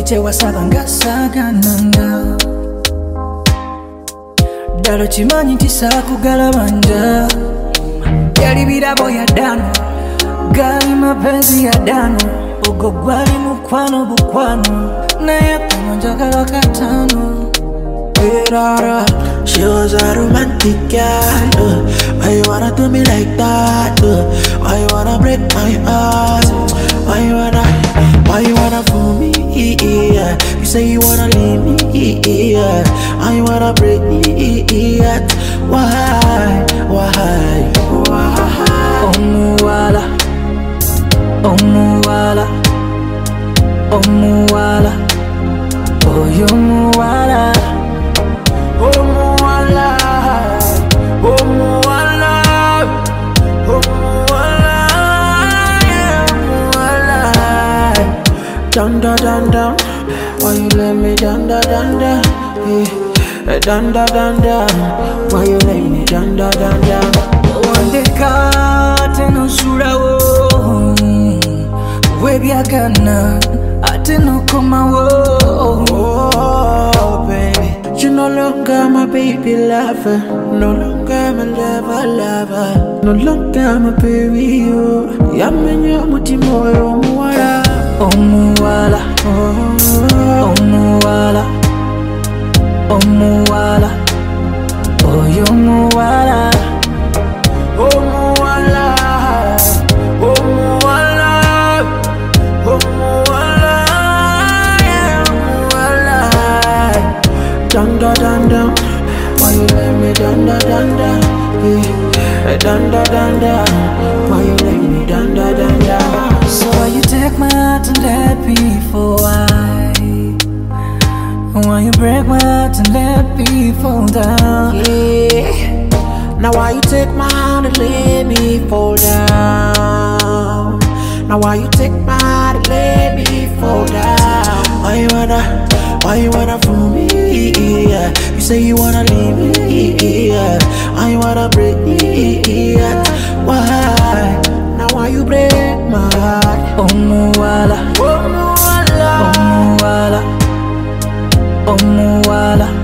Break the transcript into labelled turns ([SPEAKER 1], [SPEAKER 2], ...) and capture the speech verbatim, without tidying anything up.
[SPEAKER 1] tewasaba ngasagananga ddala kimanyi nti saakugalabanja yali birabo ya dano gali mapenzi ya dano ogwo gwali mukwano bukwano naye kuno njagala katano
[SPEAKER 2] Rara. She was a romantic girl, uh. Why you wanna do me like that, uh? Why you wanna break my heart? Why you wanna, why you wanna fool me, yeah? You say you wanna leave me, yeah? Why you wanna break me, yeah? Why, why, why?
[SPEAKER 1] Omuwala, omuwala, omuwala, oyo muwala.
[SPEAKER 2] Omuwala, Omuwala, Omuwala, yeah, Omuwala. Down, down, down, down. Why you let me down, down, down, down? Yeah. Down, down, down, down. Why you let me down, down, down, down?
[SPEAKER 1] Wandeka teno surawo webyagana ate nokomawo.
[SPEAKER 2] Oh, baby. You no longer my baby lover, no longer my lover lover, no longer my baby you. Yamenya mutima oyo omuwala,
[SPEAKER 1] omuwala, omuwala, omuwala, oyo omuwala,
[SPEAKER 2] omuwala, omuwala, omuwala, yeah, omuwala. Down, down, down, down. Why you let me down, down, down, down? Yeah. Down, down, down, down. Why you let me down, down, down, down?
[SPEAKER 1] So why you take my heart and let me fall? Why? Why you break my heart and let me fall down?
[SPEAKER 2] Yeah. Now why you take my hand and let me fall down? Now why you take my hand and let me fall down? Why you wanna, why you wanna fool me? Yeah. You say you wanna leave me, yeah. Why you wanna break me, yeah. Why? Now why you break my heart?
[SPEAKER 1] Omuwala,
[SPEAKER 2] Omuwala,
[SPEAKER 1] omuwala, omuwala.